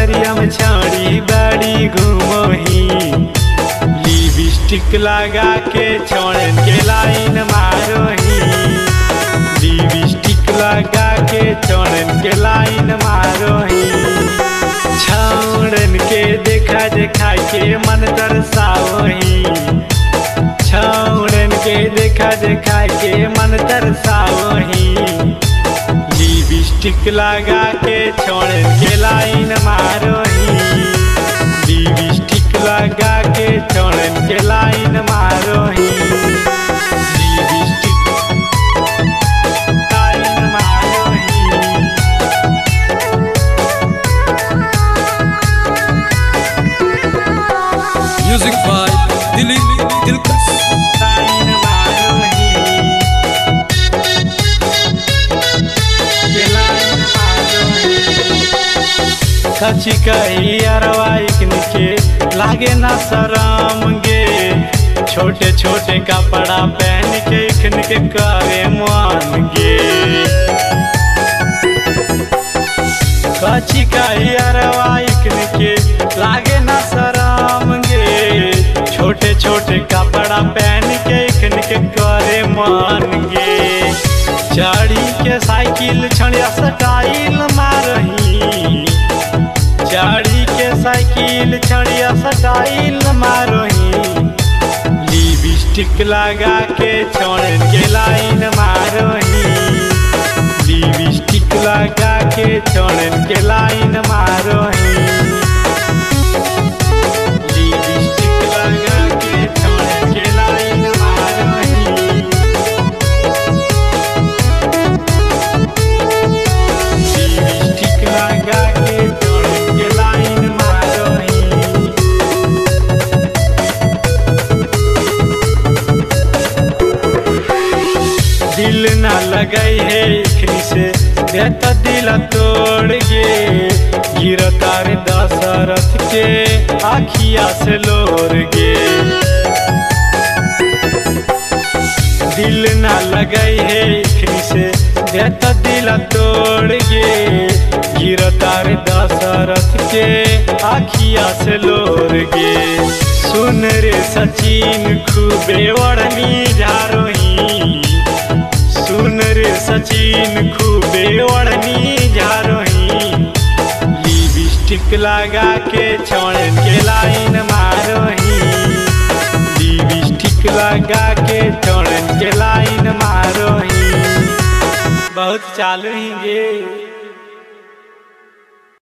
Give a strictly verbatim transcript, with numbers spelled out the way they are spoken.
बजरिया में छड़ी बड़ी घूमही, लिपस्टिक लगा के छोड़न के लाइन मारोही, लिपस्टिक लगा के छोड़न के लाइन मारोही। छौड़न के देखा देखा के मन तरसावही, छौड़न के देखा देखा के मन तरसावही, लिपस्टिक लगा के छोड़न के लाइन मारोही, लिपस्टिक लगा के छोड़न के लाइन मारोही, लिपस्टिक लाइन मारोही। Music by Dilip Dilkash. Line मारोही, के लाइन मारोही। सची कही अरवाइकन के लागे ना शरम गे, छोटे छोटे कपड़ा पहन के इखन के करे मान गे। सची कही अरवाइकन के लागे ना शरम गे, छोटे छोटे कपड़ा पहन के इखन के करे मान गे। चढ़ी के साइकिल छड़िया स्टाइल मारही, चढ़ी के साइकिल छड़िया स्टाइल मारही, लिपस्टिक लगा के छोड़न के लाइन मारही, लिपस्टिक लगा के छोड़न के लाइन मारही, लिपस्टिक लगा के छोड़न के लाइन मारही, लिपस्टिक लगा के छोड़न के लाइन मारही। दिल ना लगई है इखनी से देत दिल तोड़ गे, गिरता रे दशरथ के आखिया से लोर गे। दिल ना लगई है इखनी से देत दिल तोड़ गे, गिरता रे दशरथ के आखिया से लोर गे। सुन रे सचिन खूबे वड़नी झारोही, सुन रे सचिन खूबे वड़नी झारोही, लिपस्टिक लगा के छोड़न के लाइन मारोही, लिपस्टिक लगा के छोड़न के लाइन मारोही। बहुत चालू ही गे।